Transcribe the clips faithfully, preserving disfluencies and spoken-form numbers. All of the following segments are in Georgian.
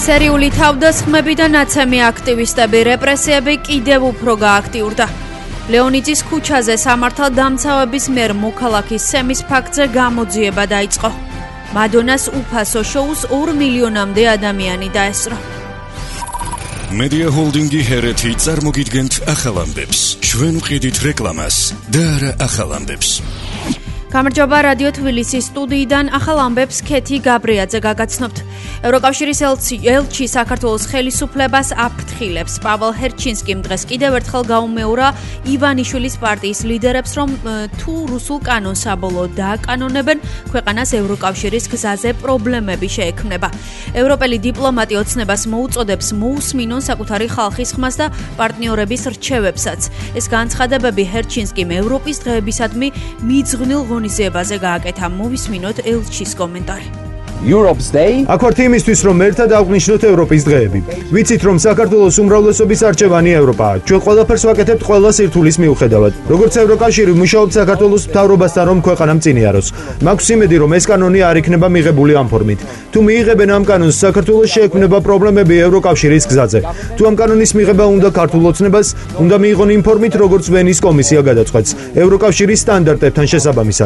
სერიული თავდასხმები და ნაცემი აქტივისტები რეპრესიები კიდევ უფრო გააქტიურდა. ლეონიძის ქუჩაზე სამართალდამცავების მიერ მოქალაქის სემის ფაქტზე გამოძიება დაიწყო. მადონას უფასო შოუს ორ მილიონამდე ადამიანი დაესწრო. Media Holdingi ჰერეთი წარმოგიდგენთ ახალ ამბებს. ჩვენ ვყიდით რეკლამას და არა ახალ ამბებს. გამარჯობა, რადიო თბილისის სტუდიიდან ახალ ამბებს ქეთი გაბრიაძე გაგაცნობთ. ევროკავშირის ელჩი საქართველოს ხელისუფლებას აფრთხილებს. პავალ ჰერჩინსკიმ დღეს კიდევ ერთხელ გაუმეორა ივანიშვილის პარტიის ლიდერებს, რომ თუ რუსულ კანონს საბოლოოდ დააკანონებენ, ქვეყანას ევროკავშირის გზაზე პრობლემები შეექმნება. ევროპელი დიპლომატი ოცნებას მოუწოდებს მოусმინონ საკუთარი ხალხის ხმას და პარტნიორების რჩევებსაც. ეს განცხადებები ჰერჩინსკიმ ევროპის დღეებისადმი მიძღვნილ ღონისძიებაზე გააკეთა. მოვისმინოთ ელჩის კომენტარი. Europe's Day. აქ ვართ იმისთვის, რომ ერთად აღვნიშნოთ ევროპის დღეები. ვიცით, რომ საქართველოს უმრავლესობის არჩევანი ევროპაა. ჩვენ ყველაფერს ვაკეთებთ ყველა სირთულის მიუხედავად. როგორც ევროკავშირი მუშაობს საქართველოს მთავრობასთან, რომ ქვეყანა მწინიაროს. მაქვს იმედი, რომ ეს კანონი არ იქნება მიღებული ამ ფორმით. თუ მიიღებენ ამ კანონს, საქართველოს შეექმნება პრობლემები ევროკავშირის გზაზე. თუ ამ კანონის მიღება უნდა ქართულ ოცნებას, უნდა მიიღონ იმ ფორმით, როგორც ვენის კომისია გადაწყვეტს, ევროკავშირის სტანდარტებთან შესაბამისად.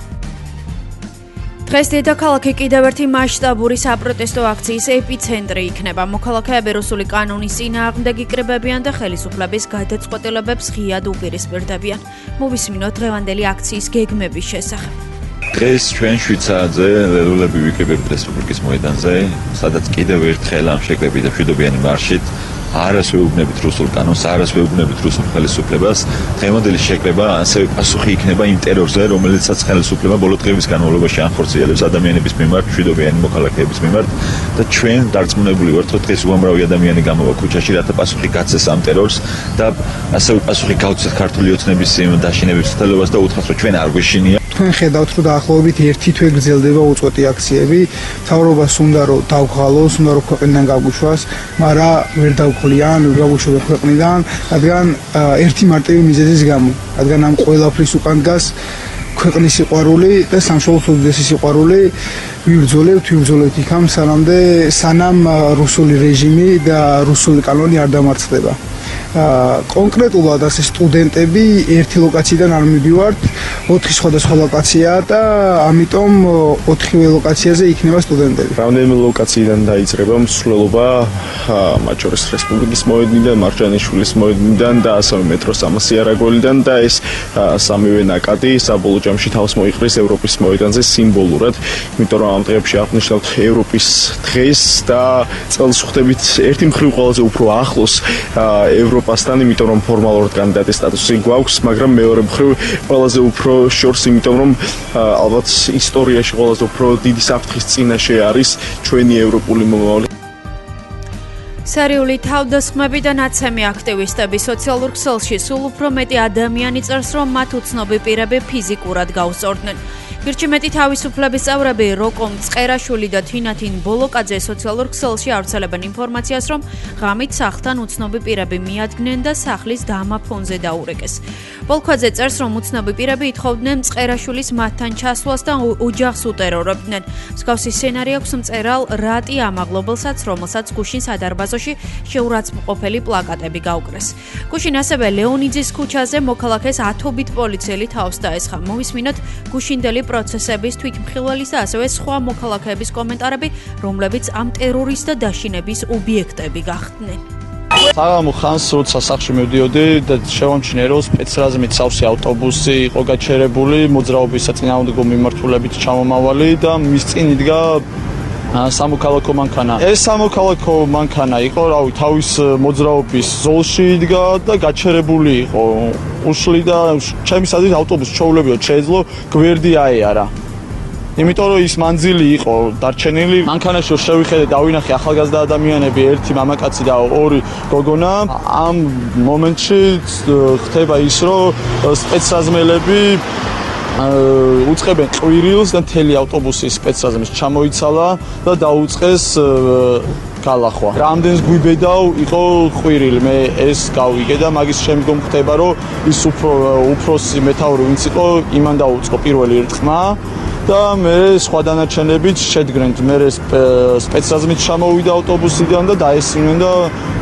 დღეს დედაქალაქი კიდევ ერთი მასშტაბური საპროტესტო აქციის ეპიცენტრი იქნება. მოქალაქეები რუსული კანონის წინააღმდეგ იკრიბებიან და ხელისუფლების გადაწყვეტილებებს ღიად უპირისპირდებიან. მოვისმინოთ დღევანდელი აქციის გეგმების შესახებ. დღეს ჩვენ შვიდ საათზე ლელულები ვიკრიბებთ რესპუბლიკის მოედანზე, სადაც კიდევ ერთხელ ამ შეკრებილი და მშვიდობიანი მარშით არას ვეუბნებით რუსულ კანონს, არას ვეუბნებით რუსულ ხელისუფლებას. დღევანდელი შეკრება ასევე პასუხი იქნება იმ ტერორზე, რომელიცაც ხელისუფლება ბოლო დღეების განმავლობაში ანხორციელებს ადამიანების მიმართ, მშვიდობიანი მოქალაქეების მიმართ და ჩვენ დარწმუნებული ვართ, რომ დღეს უამრავი ადამიანი გამოვა ქუჩაში, რათა პასუხი გაცეს ამ ტერორს და ასევე პასუხი გავცეთ ქართული ოცნების დაშინების ცდელობას და უთხრათ, რომ ჩვენ არ გვეშინია. თქვენ ხედავთ, რომ დაახლოებით ერთი თვე გრძელდება უწყვეტი აქციები. მთავრობას უნდა რომ დავღალოს, უნდა რომ ქვეყნიდან გაგვიშვას, მაგრამ ვერ დავღლიან, ვერ გავუშვებენ ქვეყნიდან, რადგან ერთი მარტივი მიზეზის გამო. რადგან ამ ყველაფრის უკან დგას ქვეყნის სიყვარული და სამშობლოს უდიდესი სიყვარული. ვიბრძოლებთ, ვიბრძოლებთ იქამ, სანამდე სანამ რუსული რეჟიმი და რუსული კანონი არ დამარცხდება. კონკრეტულად ასე სტუდენტები ერთი ლოკაციიდან არ მივიდივართ, ოთხი სხვადასხვა ლოკაციაა და ამიტომ ოთხივე ლოკაციაზე იქნება სტუდენტები. რამდენიმე ლოკაციიდან დაიწყება მსვლელობა, მათ შორის რესპუბლიკის მოედნიდან, მარჯანიშვილის მოედნიდან და ასევე მეტრო სამასი არაგველიდან და ეს სამივე ნაკადი საბოლოო ჯამში თავს მოიყრის ევროპის მოედანზე სიმბოლურად, იმიტომ რომ ამ დღეებში აღნიშნავთ ევროპის დღეს და წელს ხვდებით ერთი მხრივ ყველაზე უფრო ახლოს ევროპასთან, იმიტომ რომ ფორმალურად კანდიდატის სტატუსი გვაქვს, მაგრამ მეორე მხრივ ყველაზე უფრო შორს, იმიტომ რომ ალბათ ისტორიაში ყველაზე უფრო დიდი საფრთხის წინაშე არის ჩვენი ევროპული მომავალი. სერიული თავდასხმები და ნაცემი აქტივისტები სოციალურ ქსელში სულ უფრო მეტი ადამიანი წერს, რომ მათ უცნობი პირები ფიზიკურად გაუსწორდნენ. გირჩი მეტი თავისუფლების წევრები როკომ წყერაშვილი და თინათინ ბოლოკაძე სოციალურ ქსელში ავრცელებენ ინფორმაციას, რომ ღამით სახლთან უცნობი პირები მიადგნენ და სახლის დამა ფონზე დაურეკეს. ბოლოკაძე წერს, რომ უცნობი პირები ითხოვდნენ წყერაშვილის მათთან ჩასვლას და ოჯახს უტერორებდნენ. მსგავსი სცენარი აქვს მწერალ რატი ამაღლობელსაც, რომელსაც გუშინ სადარბაზოში შეურაცხმყოფელი პლაკატები გაუკრეს. გუშინ ასევე ლეონიძის ქუჩაზე მოქალაქეს ათობით პოლიციელი თავს დაესხა. მოვისმინოთ გუშინდელი პროცესების თვითმხილველის და ასევე სხვა მოქალაქეების კომენტარები, რომლებიც ამ ტერორის და დაშინების ობიექტები გახდნენ. საღამო ხანს როცა სახლში მივდიოდი და შევამჩნიე, რომ სპეცრაზმით სავსე ავტობუსი იყო გაჩერებული, მოძრაობის საწინააღმდეგო მიმართულებით ჩამომავალი და მის წინ იდგა სამოქალაქო მანქანა. ეს სამოქალაქო მანქანა იყო, რავი, თავის მოძრაობის ზოლში იდგა და გაჩერებული იყო. უშლი და ჩემი სადით ავტობუსს ჩაულებიოდ შეეძლო გვერდი აეარა. იმიტომ რომ ის მანძილი იყო დარჩენილი, მანქანაში შევიხედე და დავინახე ახალგაზრდა ადამიანები, ერთი მამაკაცი და ორი გოგონა. ამ მომენტში ხდება ის, რომ სპეცრაზმელები უწყებენ ყვირილს და მთელი ავტობუსის სპეცრაზმის ჩამოიცალა და დაუწყეს გალახვა. რამდენს გვიბედავ იყო ყვირილი, მე ეს გავიგე და მაგის შემდგომ ხდება, რომ ის უფრო უფროსი მეთაური ვინც იყო, იმან დაუწყო პირველი რტყმა და მე სხვა დანარჩენებიც შედგნენ. მე სპეცრაზმით ჩამოვიდა ავტობუსიდან და დაესვნენ და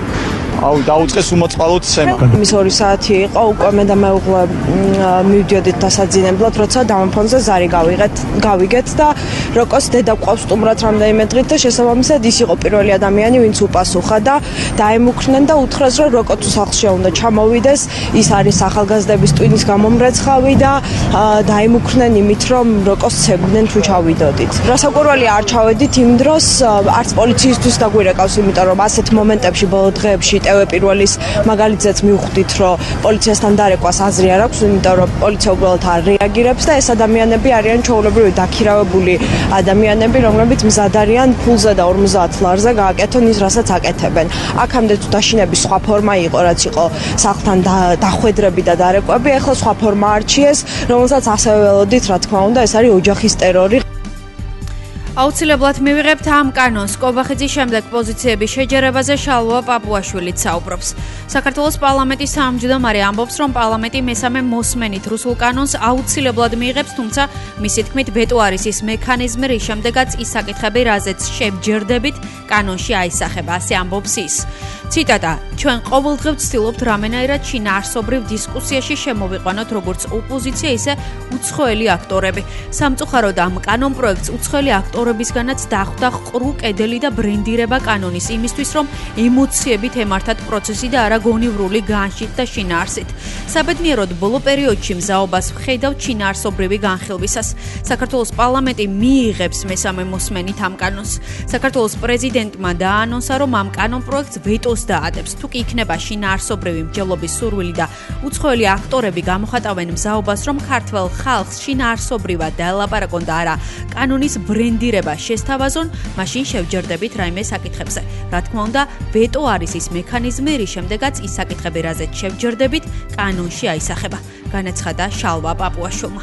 აუ დაუწყეს უმოწყალოდ სემა. მის ორი საათი იყო, უკვე მე და მეუღლე მივდიოდით დასაძინებლად, როცა დამაფონზე ზარი გავიღეთ, გავიგეთ და როკოს დედა ყავს სტუმრად რამდენიმე დღით და შესაბამისად ის იყო პირველი ადამიანი, ვინც უპასუხა და დაემუქრნენ და უთხრეს, რომ როკო თუ სახლში უნდა ჩამოვიდეს, ის არის ახალგაზრდების ტვინის გამომრეცხავი და დაემუქრნენ იმით, რომ როკოს ცებდნენ თუ ჩავიდოდით. რასაკვირველია არ ჩავედით იმ დროს, არც პოლიციისთვის დაგვირეკავს, იმიტომ რომ ასეთ მომენტებში ბოლო დღეებში ტევ პირველის მაგალითზეც მივხვდით, რომ პოლიციასთან დარეკვას აზრი არ აქვს, იმიტომ რომ პოლიცია უბრალოდ არ რეაგირებს და ეს ადამიანები არიან ჩვეულებრივი დაქირავებული ადამიანები, რომლებიც მზად არიან ფულზე და ორმოცდაათ ლარზე გააკეთონ ის, რასაც აკეთებენ. აქამდე თუ დაშინების სხვა ფორმა იყო, რაც იყო სახლთან დახვედრები და დარეკვები, ახლა სხვა ფორმა არჩიეს, რომელსაც ასევე ველოდით, რა თქმა უნდა, ეს არის ოჯახის ტერორი. აუცილებლად მივიღებთ ამ კანონს. კობახიძის შემდეგ პოზიციების შეჯერებაზე შალვა პაპუაშვილიც საუბრობს. საქართველოს პარლამენტის თავმჯდომარე ამბობს, რომ პარლამენტი მესამე მოსმენით რუსულ კანონს აუცილებლად მიიღებს, თუმცა მისი თქმით ვეტო არის ის მექანიზმი, რის შემდეგაც ის საკითხები, რაზეც შევჯერდებით, კანონში აისახება. ასე ამბობს ის. ციტატა: ჩვენ ყოველდღე ვცდილობთ რამენაირად შინაარსობრივ დისკუსიაში შემოვიყვანოთ როგორც ოპოზიცია, ისე უცხოელი აქტორები. სამწუხაროდ ამ კანონ პროექტს უცხოელი აქტორებისგანაც დახვდა ყრუ კედელი და ბრენდირება კანონის იმისთვის, რომ ემოციებით ემართათ პროცესი და არა გონივრული განშით და შინაარსით. საბედნიეროდ ბოლო პერიოდში მზაობას ვხედავ შინაარსობრივი განხილვისას. საქართველოს პარლამენტი მიიღებს მესამე მოსმენით ამ კანონს. საქართველოს პრეზიდენტმა დაანონსა, რომ ამ კანონ პროექტს ვეტოს დაადებს. თუ კი იქნება შინაარსობრივი მსჯელობის სურვილი და უცხოელი აქტორები გამოხატავენ მზაობას, რომ ქართველ ხალხს შინაარსობრივად დაელაპარაკონ და არა კანონის ბრენდირება შესთავაზონ, მაშინ შევჯერდებით რაიმე საკითხებზე. რა თქმა უნდა, ვეტო არის ის მექანიზმი, რის შემდეგაც ის საკითხები, რაზეც შევჯერდებით, კანონში აისახება. განაცხადა შალვა პაპუაშვილმა.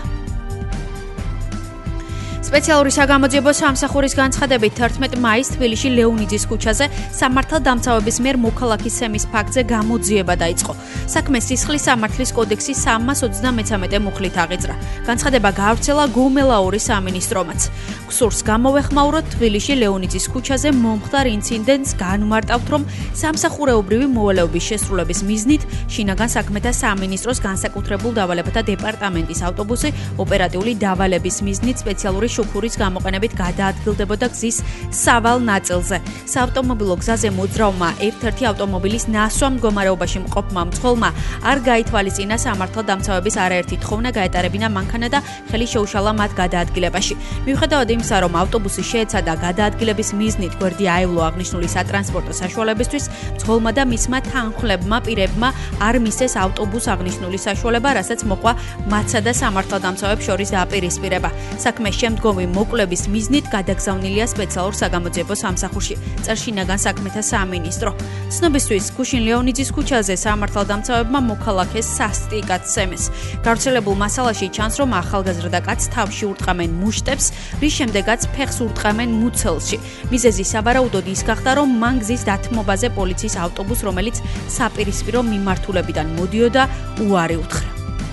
სპეციალური საგამოძიებო სამსახურის განცხადებით თერთმეტ მაისს თბილისში ლეონიძის ქუჩაზე სამართალდამცავების მიერ მოქალაქის სემის ფაქტზე გამოძიება დაიწყო. საქმე სისხლის სამართლის კოდექსის სამას ოცდამეცამეტე მუხლით აღიძრა. განცხადება გაავრცელა გომელაურის სამინისტრომაც. გსურს გამოვეხმაუროთ თბილისში ლეონიძის ქუჩაზე მომხდარ ინციდენტს განმარტავთ, რომ სამსახურეობრივი მოვალეობის შესრულების მიზნით შინაგან საქმეთა სამინისტროს განსაკუთრებულ დავალებათა დეპარტამენტის ავტობუსი ოპერატიული დავალების მიზნით სპეციალური შუქურის გამოყენებით გადაადგილდებოდა გზის სავალ ნაწილზე. საავტომობილო გზაზე მოძრავმა ერთ-ერთი ავტომობილის ნასვამ მდგომარეობაში მყოფმა მცხოველმა არ გაითვალისწინა სამართალდამცავების არაერთი თხოვნა გაეტარებინა მანქანა და ხელი შეუშალა მათ გადაადგილებაში. მიუხედავად იმისა, რომ ავტობუსი შეეცადა გადაადგილების მიზნით გვერდი აევლო აღნიშნული სატრანსპორტო საშუალებისთვის, მცხოველმა და მისმა თანხმლებმა პირებმა არ მისცეს ავტობუს აღნიშნული საშუალება, რასაც მოყვა მათსა და სამართალდამცავებს შორის დაპირისპირება. საქმე შემდგომი მოკვლევის მიზნით გადაგზავნილია სპეციალურ საგამოძიებო სამსახურში, წერს შინაგან საქმეთა სამინისტრო. ცნობისთვის, გუშინ ლეონიძის ქუჩაზე სამართალდამცავებმა მოქალაქეს სასტიკად სემეს. გავრცელებულ მასალაში ჩანს, რომ ახალგაზრდა კაცს თავში ურტყამენ მუშტებს, რის შემდეგაც ფეხს ურტყამენ მუცელში. მიზეზი სავარაუდოდ ის გახდა, რომ მან გზის დათმობაზე პოლიციის ავტობუსს, რომელიც საპირისპირო მიმართულებიდან მოდიოდა, უარი უთხრა.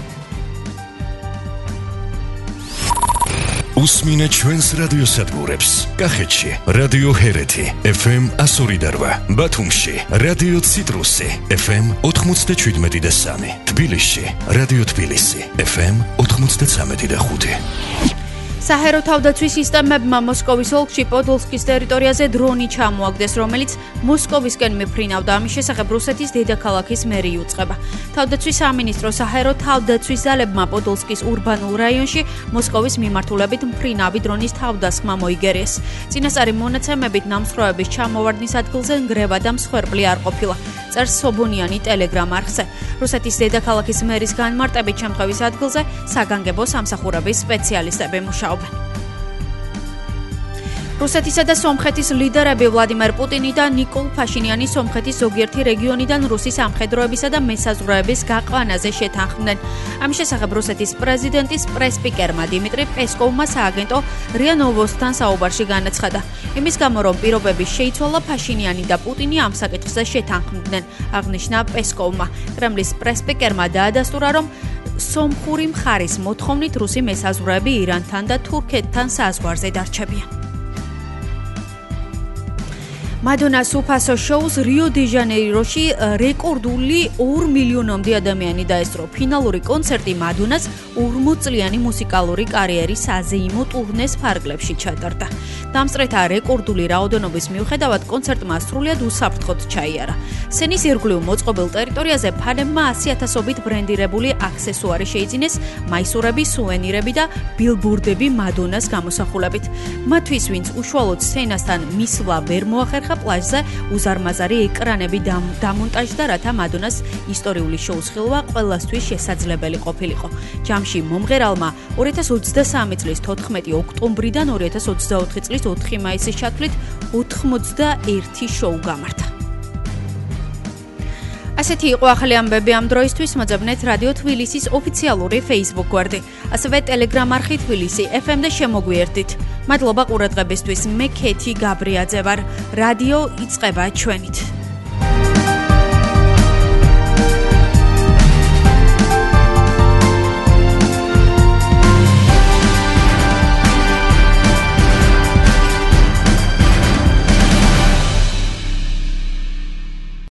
უსმინე ჩვენს რადიოსადგურებს. კახეთში რადიო ჰერეთი ეფ ემ one oh eight eight, ბათუმში რადიო ციტრუსი ეფ ემ ninety-seven და three, თბილისში რადიო თბილისი ეფ ემ ninety-three და five. საჰაერო თავდაცვის სისტემებმა მოსკოვის ოლქში პოდოლსკის ტერიტორიაზე დრონი ჩამოაგდეს, რომელიც მოსკოვისკენ მიფრინავდა. ამის შესახებ რუსეთის დედაქალაქის მერი იუწყება. თავდაცვის სამინისტრო საჰაერო თავდაცვის ძალებმა პოდოლსკის ურბანულ რაიონში მოსკოვის მიმართულებით მფრინავი დრონის თავდასხმა მოიგერიეს. წინასწარი მონაცემებით ნამსხვრევების ჩამოვარდნის ადგილზე ნგრევა და მსხვერპლი არ ყოფილა. წერს სობონიანი ტელეგრამ არხზე. რუსეთის დედაქალაქის მერის განმარტებით შემთხვევის ადგილზე საგანგებო სამსახურების სპეციალისტები მუშაობენ. რუსეთისა და სომხეთის ლიდერები ვლადიმერ პუტინი და ნიკოლ ფაშინიანი სომხეთის ზოგიერთი რეგიონიდან რუსის სამხედროებისა და მესაზღვრეების გაყვანაზე შეთანხმდნენ. ამის შესახებ რუსეთის პრეზიდენტის პრესპიკერმა დიმიტრი პესკოვმა სააგენტო რია ნოვოსთან საუბარში განაცხადა. იმის გამო, რომ პირობები შეიცვალა, ფაშინიანი და პუტინი ამ საკითხზე შეთანხმდნენ, აღნიშნა პესკოვმა. კრემლის პრესპიკერმა დაადასტურა, რომ სომხური მხარის მოთხოვნით რუსი მესაზღვრეები ირანთან და თურქეთთან საზღვარზე დარჩებიან. მადონას უფასო შოუს რიო-დე-ჟანეიროში რეკორდული ორ მილიონამდე ადამიანი დაესწრო. ფინალური კონცერტი მადონას ორმოც წლიანი მუსიკალური კარიერის საზეიმო ტურნეს ფარგლებში ჩატარდა. დამსწრეთა რეკორდული რაოდენობის მიუხედავად კონცერტმა სრულიად უსაფრთხოდ ჩაიარა. სცენის ირგვლივ მოწყობილ ტერიტორიაზე ფანებმა ასი ათასობით ბრენდირებული აქსესუარი შეიძინეს, მაისურები, სუვენირები და ბილბორდები მადონას გამოსახულებით. მათთვის, ვინც უშუალოდ სცენასთან მისვლა ვერ მოახერხა, პლაჟზე უზარმაზარი ეკრანები დამონტაჟდა, რათა მადონას ისტორიული შოუს ხილვა ყველასთვის შესაძლებელი ყოფილიყო. ჯამში მომღერალმა ორი ათას ოცდასამი წლის თოთხმეტი ოქტომბრიდან ორი ათას ოცდაოთხი წლის ოთხი მაისის ჩათვლით ოთხმოცდაერთი შოუ გამართა. ასეთი იყო ახალი ამბები ამ დროისთვის. მოძებნეთ რადიო თბილისის ოფიციალური Facebook გვერდი, ასევე Telegram არხი თბილისი ეფ ემ და შემოგვიერთდით. მადლობა ყურადღებისთვის. მე ქეთი გაბრიაძე ვარ. რადიო იწყება ჩვენით.